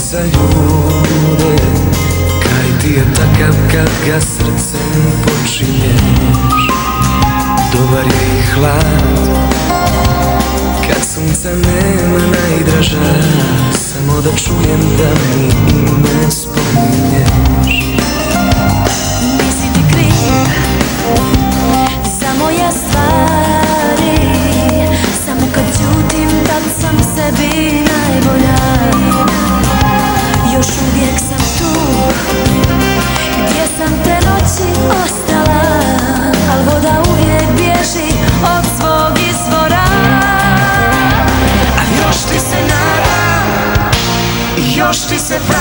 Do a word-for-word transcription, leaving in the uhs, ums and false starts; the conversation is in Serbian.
za ljude. Kaj ti je takav kad ga srcem počinješ. Dobar je i hlad kad sunca nema najdraža, samo da čujem da mi ime spominješ. Nisi ti kriv za moje stvari, samo kad ćutim tad sam sebi najbolja. Još uvijek sam tu gdje sam te noći ostala, al voda uvijek bježi od svog izvora. A još ti se nadam, još ti se pravim,